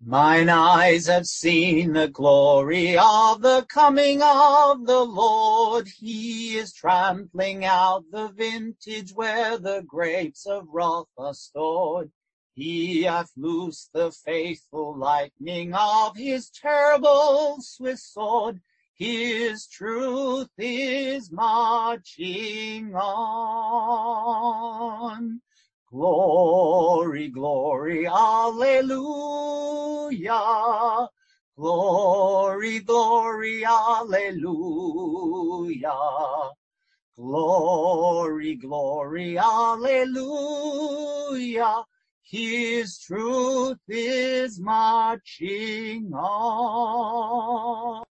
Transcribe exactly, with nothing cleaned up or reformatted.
Mine eyes have seen the glory of the coming of the Lord. He is trampling out the vintage where the grapes of wrath are stored. He hath loosed the faithful lightning of his terrible swift sword. His truth is marching on. Glory, glory, alleluia. Glory, glory, alleluia. Glory, glory, alleluia. His truth is marching on.